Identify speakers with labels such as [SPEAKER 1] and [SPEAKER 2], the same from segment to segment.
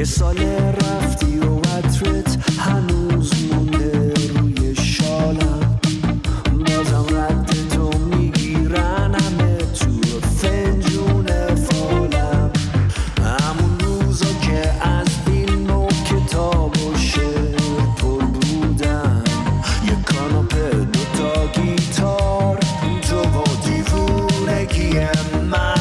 [SPEAKER 1] یه سال رفتی و عطرت هنوز مونده روی شالم، بازم رد تو میگیرن همه تو فنجون فالم. همون روزا که از فیلم و کتاب و شعر پر بودم، یه کاناپه دوتا گیتار تو با دیوونگی من.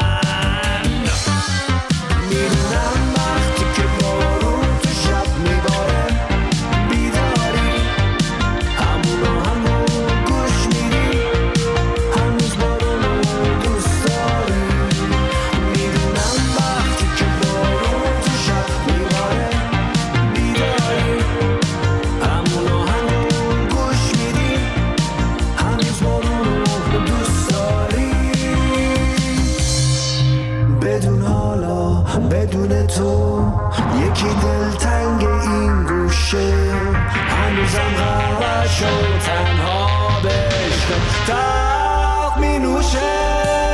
[SPEAKER 1] بدون تو یکی دلتنگ این گوشه، هنوزم غرقش و تنها به عشق تلخ می نوشه.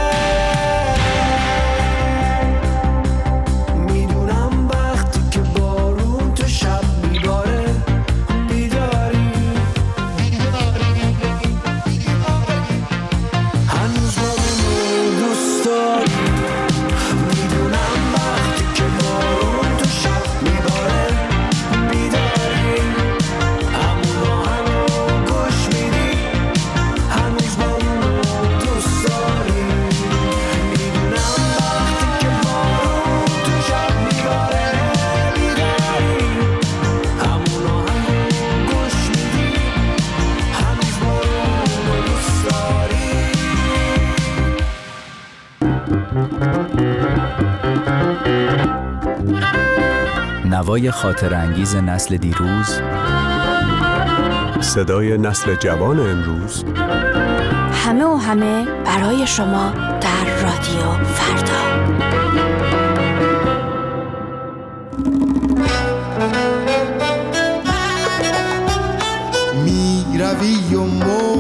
[SPEAKER 1] میدونم وقتی که بارون تو شب میباره بیداری، هنوز بارون رو دوست داری.
[SPEAKER 2] نوای خاطر انگیز نسل دیروز،
[SPEAKER 3] صدای نسل جوان امروز،
[SPEAKER 4] همه و همه برای شما در رادیو فردا.
[SPEAKER 5] می روی و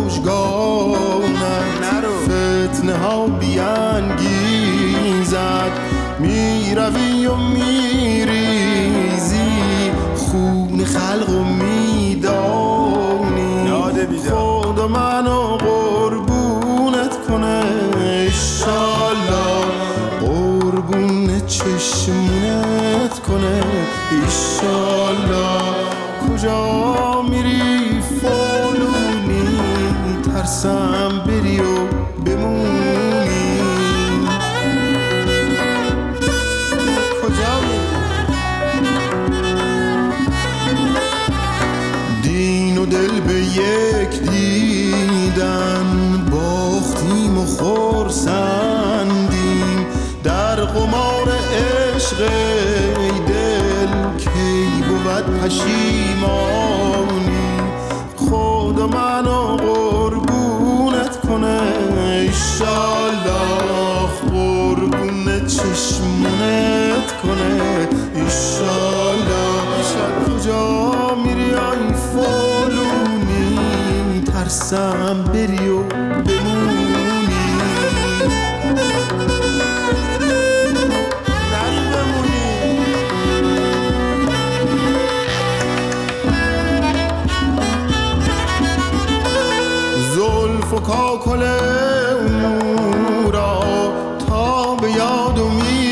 [SPEAKER 5] مژگانت فتنه ها بیانگیزد، می روی و میریزی خون خلق و میدانی، خدا منو قربونت کنه ایشالله، قربون چشمونت کنه ایشالله. کجا میری فالونی، ترسم بری و بمونی. دین و دل به یک دیدن باختیم و خرسندیم، در قمار عشق ای دل کی بود پشیمانی. خدا منو قربونت کنه ایشالله، قربون چشمونت کنه ایشالله. کجا میری آی فالونی، ترسم بری و بمونی. نری بمونی. زلف و کاکل را تا به یادو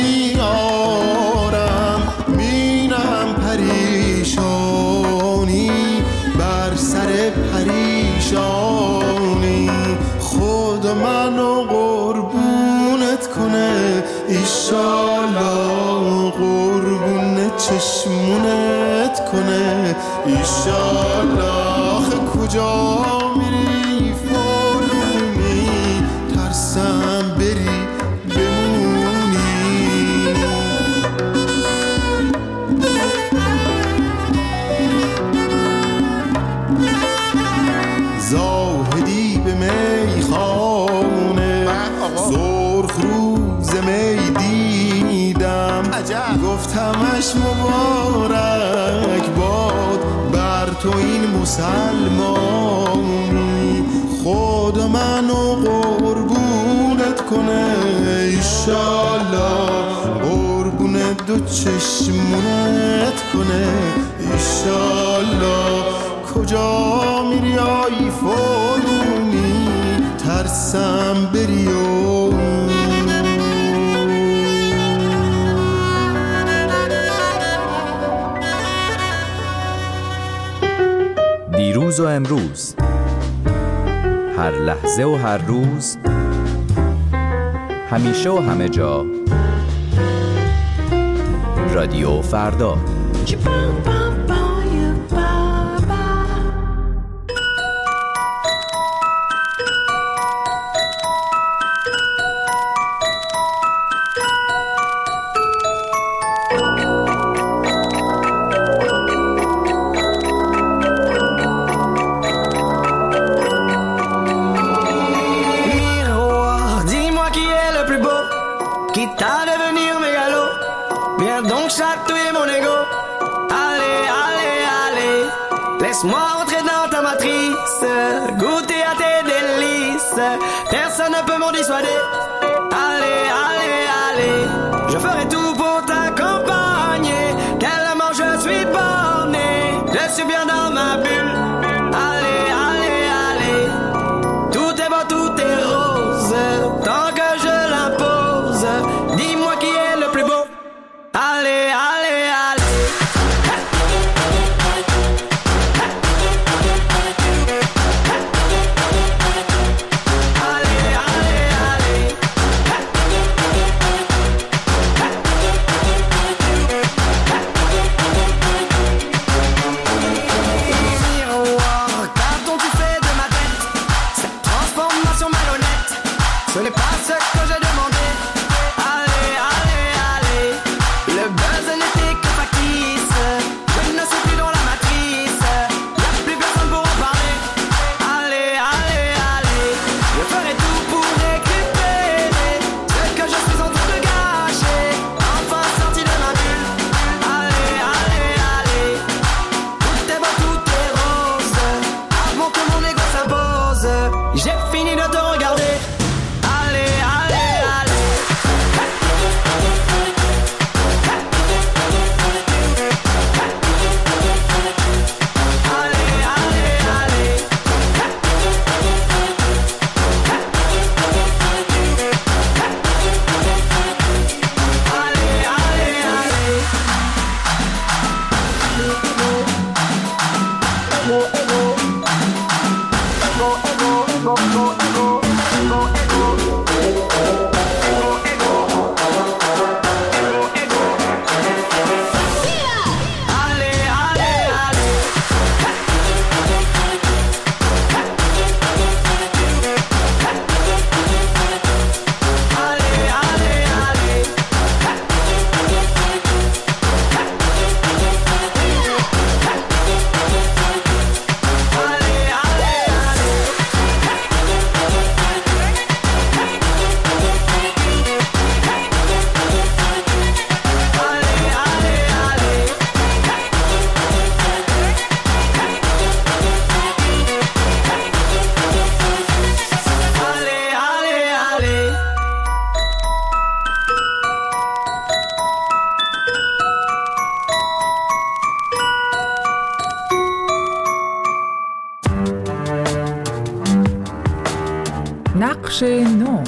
[SPEAKER 5] میارم، مینم پریشانی بر سر پریشانی. خدا منو قربونت کنه ایشالله، قربون چشمونت کنه ایشالله. کجا میری فالونی، ترسم بری بمونی. زاهدی به میخانه سرخ روز می دیدم، گفتمش مبارک باد بر تو این مسلمانی. خدا منو قربونت کنه ایشالله، قربون دو چشمونت کنه ایشالله کجا میری آی فالونی ترسم بری و
[SPEAKER 2] دیروز و امروز، هر لحظه و هر روز، همیشه و همه جا، رادیو فردا.
[SPEAKER 1] Laisse-moi rentrer dans ta matrice, goûter à tes délices. Personne ne peut m'en dissuader. Allez, allez, allez, je ferai tout pour t'accompagner. Tellement je suis borné, je suis bien dans ma bulle. Allez, allez, allez, tout est beau, tout est rose. Tant que je l'impose, dis-moi qui est le plus beau. Allez, allez, allez.
[SPEAKER 6] نقش نو.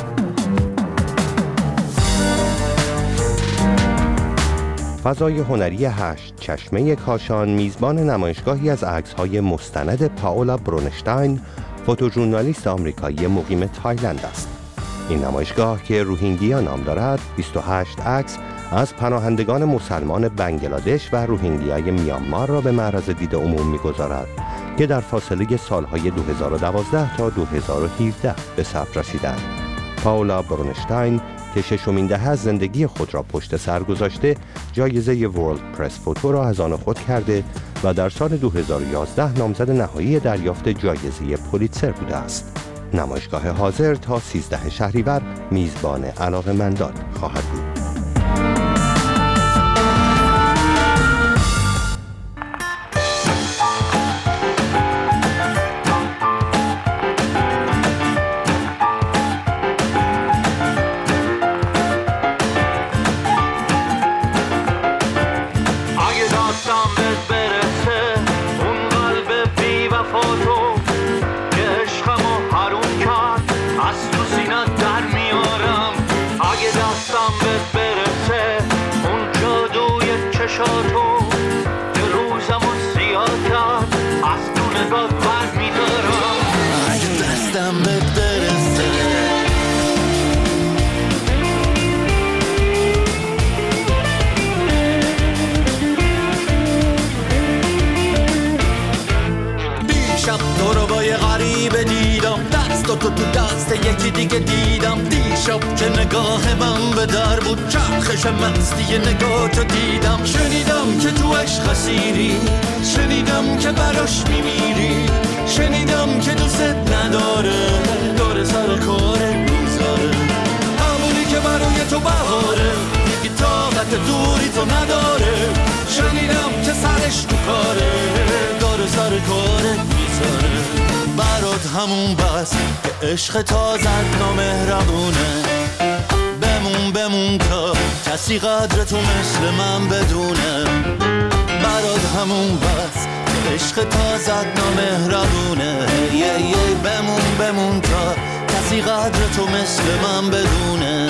[SPEAKER 7] فضای هنری 8 چشمه کاشان میزبان نمایشگاهی از عکس‌های مستند پائولا برونشتاین، فوتوژورنالیست آمریکایی مقیم تایلند است. این نمایشگاه که روهینگیا نام دارد، 28 عکس از پناهندگان مسلمان بنگلادش و روهینگیای میانمار را به معرض دید عموم می‌گذارد که در فاصله سالهای 2012 تا 2017 به ثبت رسیدند. پائولا برونشتاین که ششمین دهه از زندگی خود را پشت سر گذاشته، جایزه ورلد پرس فوتو را از آن خود کرده و در سال 2011 نامزد نهایی دریافت جایزه پولیتزر بوده است. نمایشگاه حاضر تا 13 شهریور میزبان علاقه‌مندان خواهد بود.
[SPEAKER 8] دیگه دیدم دیشب که نگاه من به در بود، چرخش مستی نگاهتو دیدم. شنیدم که تو عشق اسیری، شنیدم که براش میمیری، شنیدم که دوست نداره، داره سر کاره میذاره، همونی که برای تو بهاره، دیگه طاقت دوری تو نداره. شنیدم که سرش تو کاره، داره سر کاره میذاره. برات همون بس که عشق تازه نامهربونه، بمون تا کسی قدرتو مثل من بدونه. برات همون بس که عشق تازه نامهربونه، بمون تا کسی قدرتو مثل من بدونه.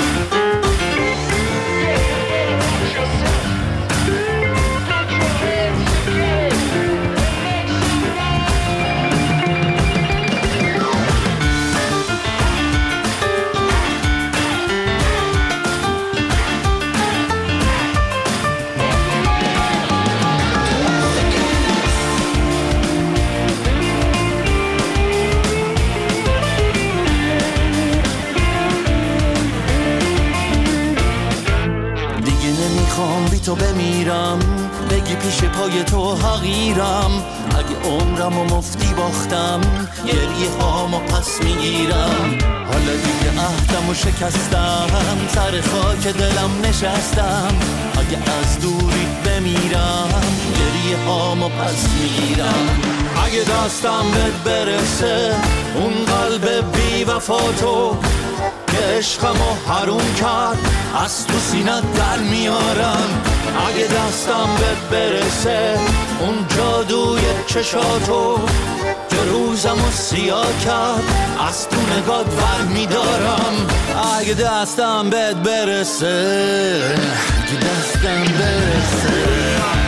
[SPEAKER 8] تو بمیرم، بگی پیش پای تو حقیرم. اگه عمرم و مفتی باختم، گریه هامو پس میگیرم. حالا دیگه عهدم و شکستم، سر خاک دلم نشستم. اگه از دوری بمیرم، گریه هامو پس میگیرم. اگه دستم بهت برسه، اون قلب بی وفاتو که عشقمو حروم کرد، از تو سینت در میارم. اگه دستم بهت برسه، اون جادوی چشاتو که روزمو سیاه کرد، از تو نگات ور میدارم. اگه دستم بهت برسه، اگه دستم برسه.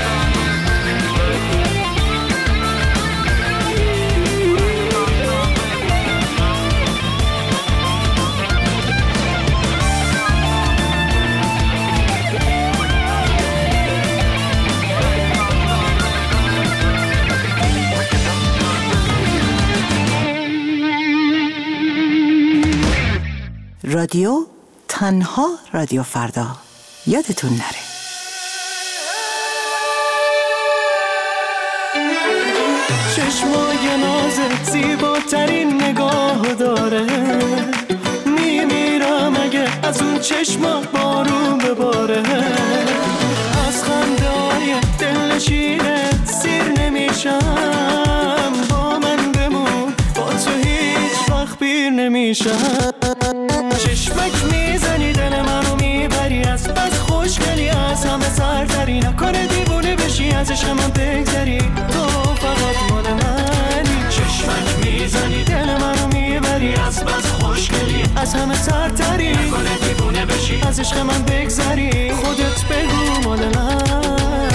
[SPEAKER 9] رادیو تنها رادیو فردا، یادتون نره.
[SPEAKER 10] چشمای نازت زیباترین نگاه داره، میمیرم اگه از اون چشما بارون بباره. از خنده های دلنشینت سیر نمیشم، با من بمون، با تو هیچ وقت پیر نمیشم. چشمک میزنی دل منو میبری، از بس خوشگلی، از همه سرتری. نکنه دیوونه بشی از عشق من بگذری، تو فقط مال منی. چشمک میزنی دل منو میبری، از بس خوشگلی، از همه سرتری. نکنه دیوونه بشی از عشق من بگذری، خودت بگو مال من.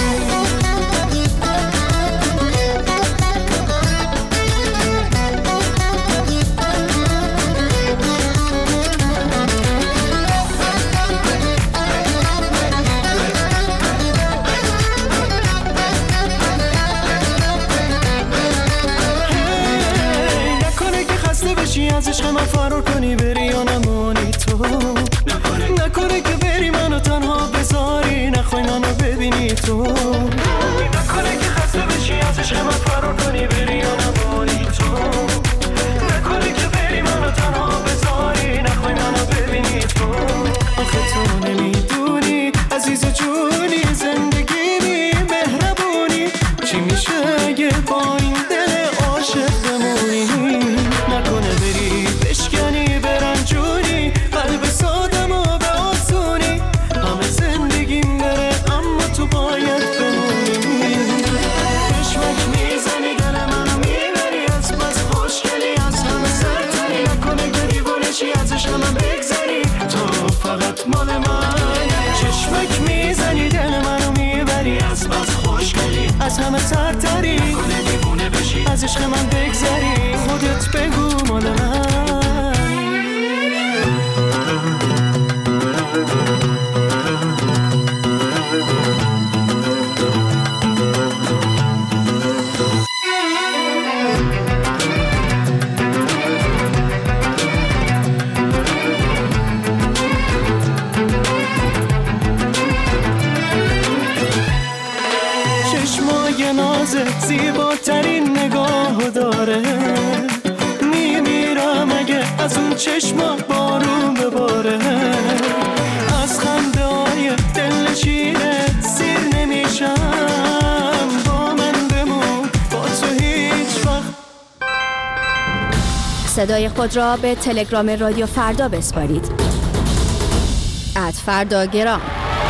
[SPEAKER 10] از عشق من فرار کنی بری یا نمانی تو، نکنه که بری منو تنها بذاری، نخوای منو ببینی تو. نکنه که خسته بشی از عشق من فرار کنی بری یا نمانی تو، نکنه که بری منو تنها بذاری، نخوای منو ببینی تو. آخه تو نمیدونی عزیز جونی، زندگی بی مهربونی، چی میشه اگه با این دل عاشق بمونی. نکنه بری بشکنی برنجونی، قلب سادم و به آسونی، همه زندگیم بره اما تو باید بمونی. چشمک میزنی دل منو میبری، از بس خوشگلی، از همه سرتری. نکنه که دیوونشی از عشق من بگذری، تو فقط مال منی. چشمک میزنی دل منو میبری، از بس خوشگلی، از همه سرتری. نکنه دیوونه بشی از عشق من بگذری، خودت بگو مال من. زیباترین نگاه داره. میمیرم اگه از اون چشما بارون بباره. از خنده های دلنشینه سیر نمیشم. با من بمون، با تو هیچ وقت.
[SPEAKER 4] صدای خود را به تلگرام رادیو فردا بسپارید. @فرداگرام.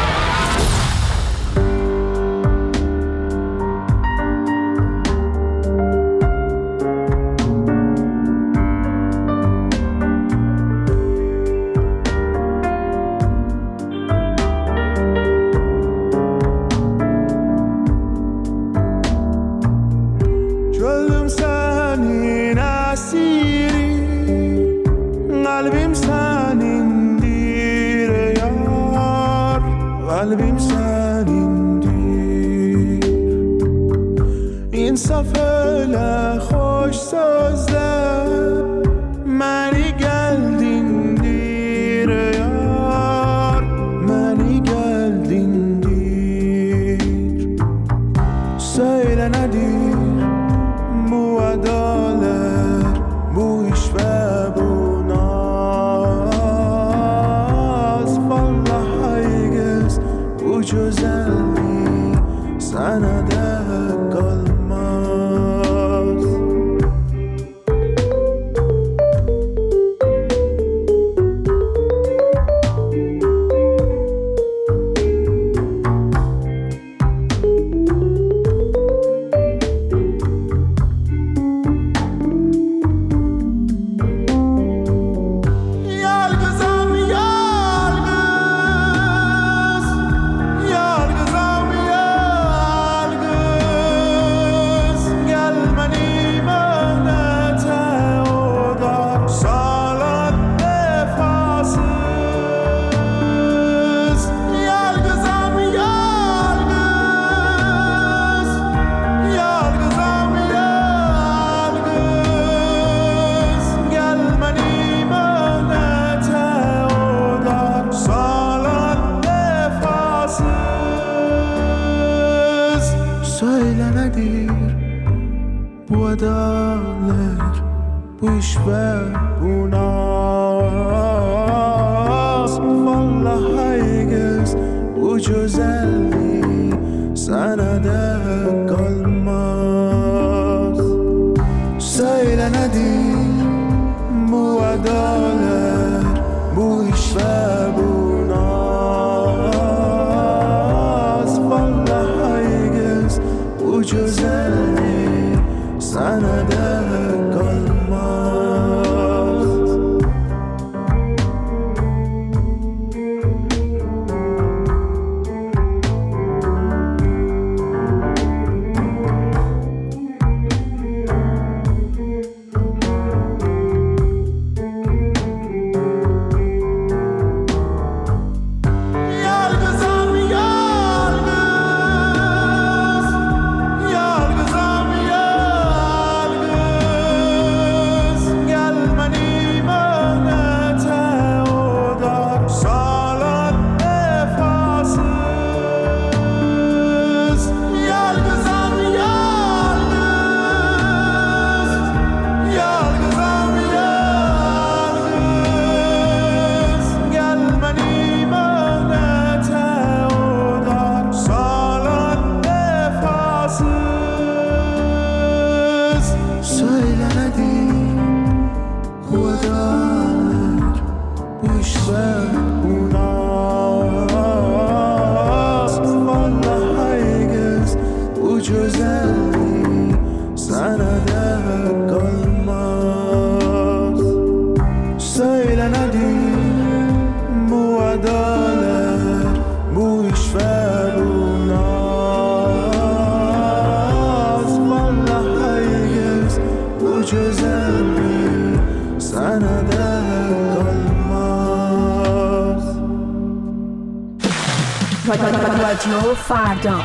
[SPEAKER 6] رادیو فردا.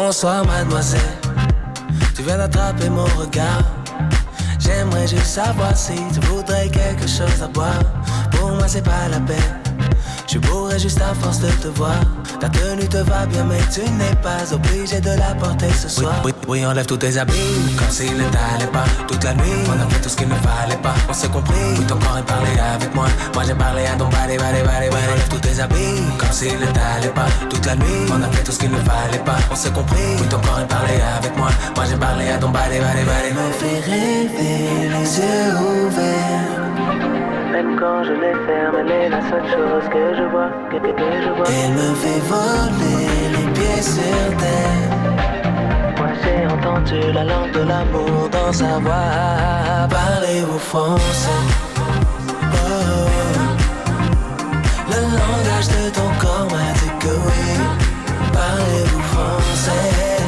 [SPEAKER 11] Bonsoir mademoiselle, tu viens d'attraper mon regard. J'aimerais juste savoir si tu voudrais quelque chose à boire. Pour moi c'est pas la peine, je bourrais juste à force de te voir. Ta tenue te va bien mais tu n'es pas obligé de la porter ce soir. Oui, enlève tous tes habits, comme s'il ne t'allait pas. Toute la nuit, on a fait tout ce qu'il ne fallait pas. On s'est compris, oui ton corps est parlé avec moi. Moi j'ai parlé à ton body. Enlève tous tes habits, comme s'il ne t'allait pas. Toute la nuit, on a fait tout ce qu'il ne fallait pas. On s'est compris, oui ton corps est parlé avec moi. Moi j'ai parlé à ton body.
[SPEAKER 8] Me fait rêver les yeux ouverts.
[SPEAKER 11] Même quand je les ferme, elle est la seule chose que je vois, que je vois.
[SPEAKER 8] Elle me fait voler les pieds sur terre.
[SPEAKER 11] Moi j'ai entendu la langue de l'amour dans sa voix.
[SPEAKER 8] Parlez-vous français? Oh. Le langage de ton corps m'a dit que oui. Parlez-vous français?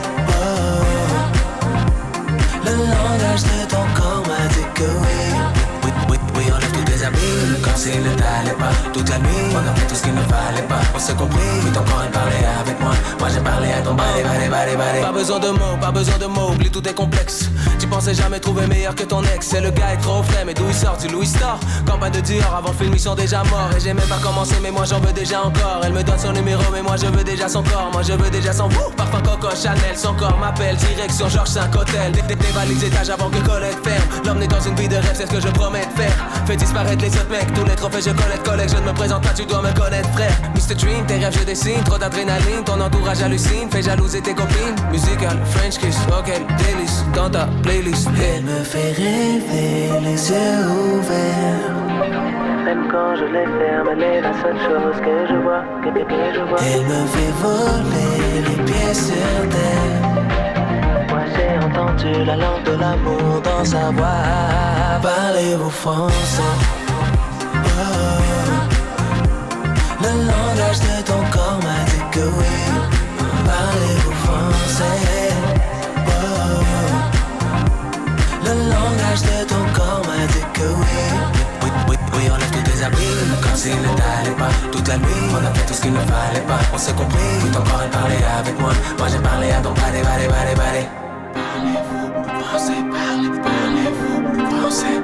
[SPEAKER 8] Oh. Le langage de ton corps m'a dit que oui.
[SPEAKER 11] Oui, enlève tous tes habits, comme s'il ne t'allait pas. Toute la nuit, on a fait tout ce qu'il ne fallait pas. On s'est compris, oui ton corps est parlé avec moi. Moi j'ai parlé à ton body. Pas besoin de mots, oublie tous tes complexes. Tu pensais jamais trouver meilleur que ton ex. C'est le gars est trop frais, mais d'où il sort? Du Louis Store. Campagne de Dior, avant le film ils sont déjà morts. Et j'ai même pas commencé, mais moi j'en veux déjà encore. Elle me donne son numéro, mais moi je veux déjà son corps. Moi je veux déjà son parfum Coco Chanel. Son corps m'appelle, direction Georges 5 Hôtel. Dévalise les étages avant que Colette ferme. L'emmener dans une vie de rêve, c'est ce que je promets de faire. Fais disparaître les autres mecs, tous les trophées je collecte. Je ne me présente pas, tu dois me connaître frère. Mr. Dream, tes rêves je dessine. Trop d'adrénaline, ton entourage hallucine. Fais jalouser tes copines. Musical, French kiss, ok, délice. Dans ta playlist,
[SPEAKER 8] Elle me fait rêver les yeux ouverts.
[SPEAKER 11] Même quand je les ferme, elle est la seule chose que je vois, que je vois.
[SPEAKER 8] Elle me fait voler les pieds sur terre.
[SPEAKER 11] Moi j'ai entendu la langue de l'amour dans sa voix.
[SPEAKER 8] Parlez-vous français? Oh. Le langage de ton corps m'a dit que oui. Parlez-vous français? Oh. Le langage de ton corps m'a dit que oui.
[SPEAKER 11] Oui, enlève tous tes habits, comme s'il ne t'allait pas. Toute la nuit, on a fait tout ce qu'il ne fallait pas. On s'est compris, oui ton corps est parlé avec moi. Moi j'ai parlé à ton body.
[SPEAKER 8] Parlez-vous français? Parlez-vous français?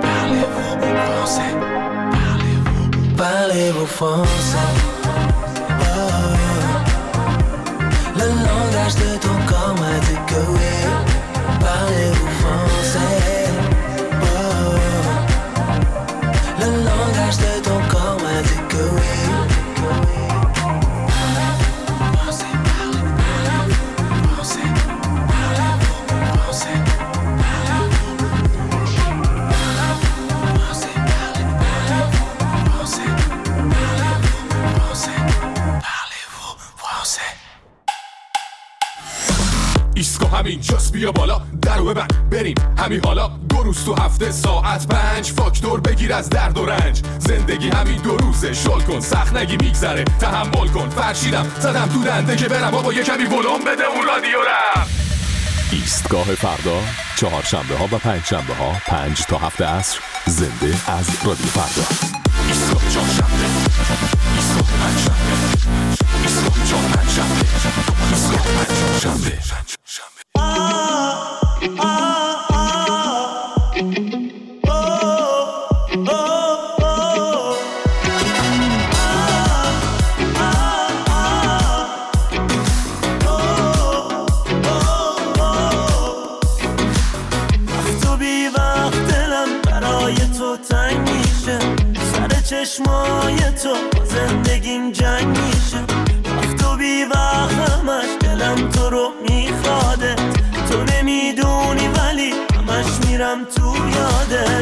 [SPEAKER 8] Parlez-vous français? Oh. Le langage de ton corps m'a dit que oui. Parlez-vous français? Oh. Le langage de ton corps m'a dit que oui.
[SPEAKER 12] ایستگاه همینجاست بیا بالا درو ببند بریم همین حالا 2 روز تو هفته ساعت 5 فاکتور بگیر از درد و رنج زندگی همین 2 روزه شل کن سخت نگی میگذره تحمل کن فرشیدم زدم تو دنده که برم بابا یه کمی ولوم بده اون رادیو رم
[SPEAKER 13] ایستگاه فردا چهارشنبه ها و پنجشنبه ها 5 تا 7 عصر زنده از رادیو فردا
[SPEAKER 12] ایستگاه چهارشنبه ایستگاه پنجشنبه ایستگاه چهارشنبه ایستگاه پنجشنبه
[SPEAKER 10] چشمای تو زندگیم جنگ میشه وقت و بی وقت همش دلم تو رو میخواده تو نمیدونی ولی همش میرم تو یادت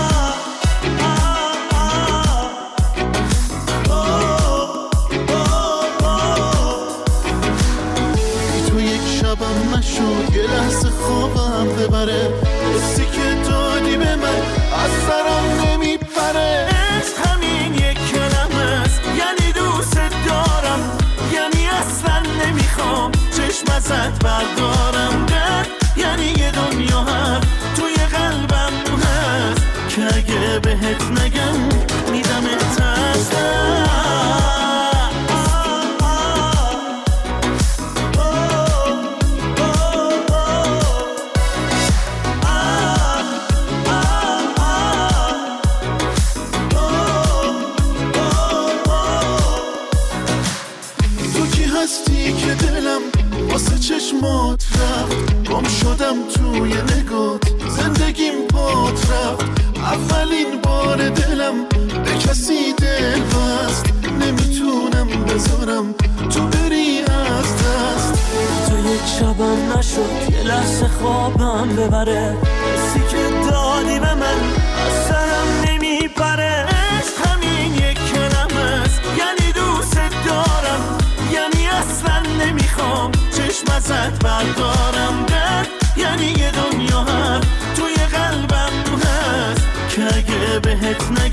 [SPEAKER 5] تو یک شبم نشد یه لحظه خوابم ببره حسی که دادی به من از سرم نمیپره
[SPEAKER 10] همین یک کلمه است یعنی دوست دارم یعنی اصلا نمیخوام چشم ازت بردارم درد یعنی یه دنیا هم توی قلبم هست که اگه بهت نگم میدمت از دست
[SPEAKER 5] وقتی که دلم واسه چشمات رفت، گم شدم توی نگات، زندگیم پات رفت. اولین بار دلم به کسی دل بست، نمیتونم بذارم تو بری از دست.
[SPEAKER 8] تو یک شبم نشد یه لحظه خوابم ببره، حسی که دادی به من از سرم نمیپره. عشق همین یک کلمه است، یعنی دوست دارم، یعنی اصلا نمیخوام چشم ازت بردارم. درد یعنی یه دنیا هست توی قلبم هست که اگه بهت